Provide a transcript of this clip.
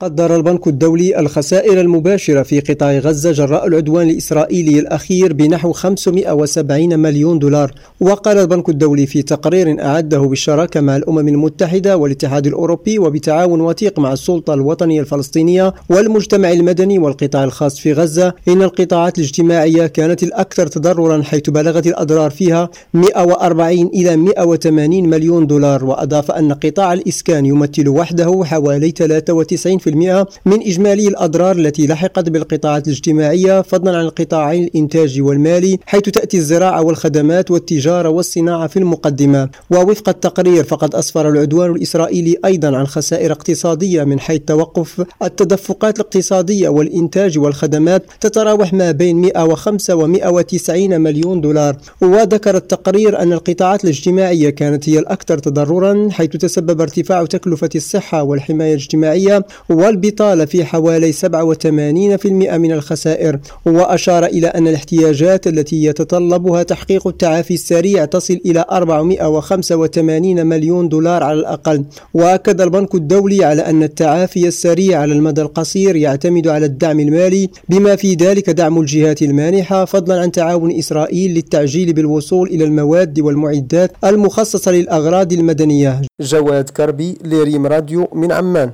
قدر البنك الدولي الخسائر المباشرة في قطاع غزة جراء العدوان الإسرائيلي الأخير بنحو 570 مليون دولار. وقال البنك الدولي في تقرير أعده بالشراكة مع الأمم المتحدة والاتحاد الأوروبي وبتعاون وثيق مع السلطة الوطنية الفلسطينية والمجتمع المدني والقطاع الخاص في غزة، إن القطاعات الاجتماعية كانت الأكثر تضررا، حيث بلغت الأضرار فيها 140 إلى 180 مليون دولار. وأضاف أن قطاع الإسكان يمثل وحده حوالي 93% من إجمالي الأضرار التي لحقت بالقطاعات الاجتماعية، فضلا عن القطاعين الإنتاجي والمالي، حيث تأتي الزراعة والخدمات والتجارة والصناعة في المقدمة. ووفق التقرير فقد أسفر العدوان الإسرائيلي أيضا عن خسائر اقتصادية من حيث توقف التدفقات الاقتصادية والإنتاج والخدمات تتراوح ما بين 105 و 190 مليون دولار. وذكر التقرير أن القطاعات الاجتماعية كانت هي الأكثر تضررا، حيث تسبب ارتفاع تكلفة الصحة والحماية الاجتماعية والبطالة في حوالي 87% من الخسائر. وأشار إلى أن الاحتياجات التي يتطلبها تحقيق التعافي السريع تصل إلى 485 مليون دولار على الأقل. وأكد البنك الدولي على أن التعافي السريع على المدى القصير يعتمد على الدعم المالي، بما في ذلك دعم الجهات المانحة، فضلا عن تعاون إسرائيل للتعجيل بالوصول إلى المواد والمعدات المخصصة للأغراض المدنية. جواد كربي لريم راديو من عمان.